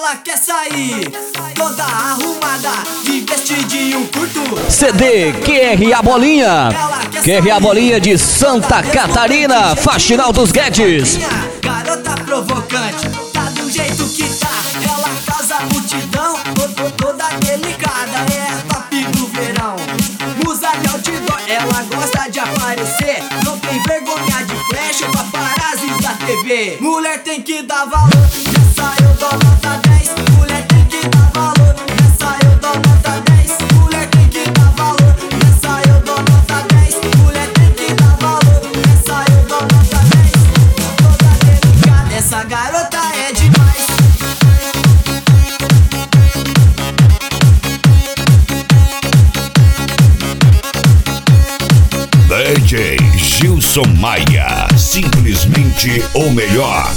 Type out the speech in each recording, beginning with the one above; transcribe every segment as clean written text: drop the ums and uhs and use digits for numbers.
Ela quer sair toda arrumada, de vestidinho curto. CD QRA Bolinha. QRA Bolinha de Santa Catarina, Faxinal dos Guedes. Garota provocante, tá do jeito que tá. Ela causa multidão, toda delicada. É top do verão, musa de outdoor. Ela gosta de aparecer, não tem vergonha de flash ou paparazzis da TV. Mulher tem que dar valor, nessa eu dou nota 10. Mulher tem que dar valor, nessa eu dou nota 10. Mulher tem que dar valor, nessa eu dou nota 10. Mulher tem que dar valor, nessa eu dou nota 10. Toda delicada, essa garota é demais. DJ Gilson Maia, simplesmente o melhor.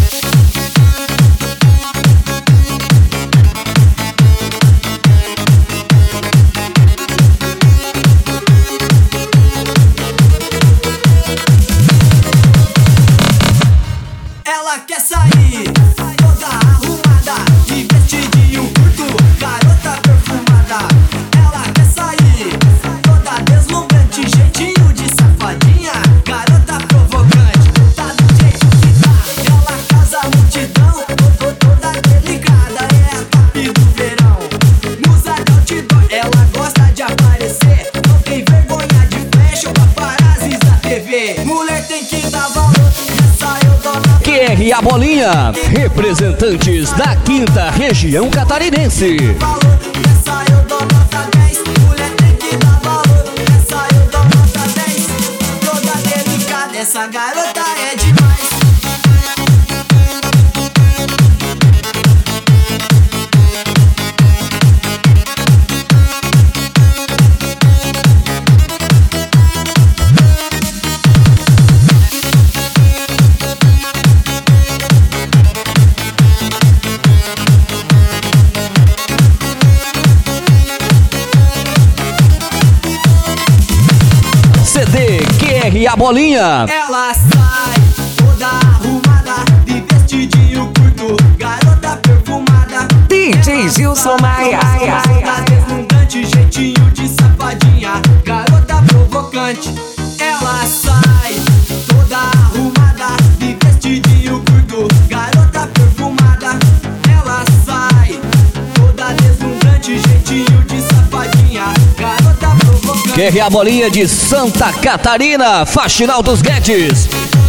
Ela quer sair toda arrumada, de vestidinho curto, garota perfumada. Ela quer sair toda deslumbrante, jeitinho de safadinha. Garota provocante, tá do jeito que tá. Ela causa multidão, toda delicada. É a top do verão, musa de outdoor. Ela gosta de aparecer, não tem vergonha de flash ou paparazzis da TV. Mulher tem que dar valor, nessa eu dou na QRA Bolinha, representantes da 5ª Região Catarinense. Nessa eu dou nota 10. Mulher tem que dar valor, nessa eu dou nota 10. Toda delicada, essa garota é demais. CD QRA Bolinha. Ela sai toda arrumada, de vestidinho curto, garota perfumada. DJ Gilson Maia. Toda deslumbrante, jeitinho de safadinha. Garota provocante. Ela sai toda arrumada, de vestidinho curto, garota perfumada. Ela sai toda deslumbrante, jeitinho de safadinha. Garota provocante. QRA Bolinha de Santa Catarina, Faxinal dos Guedes.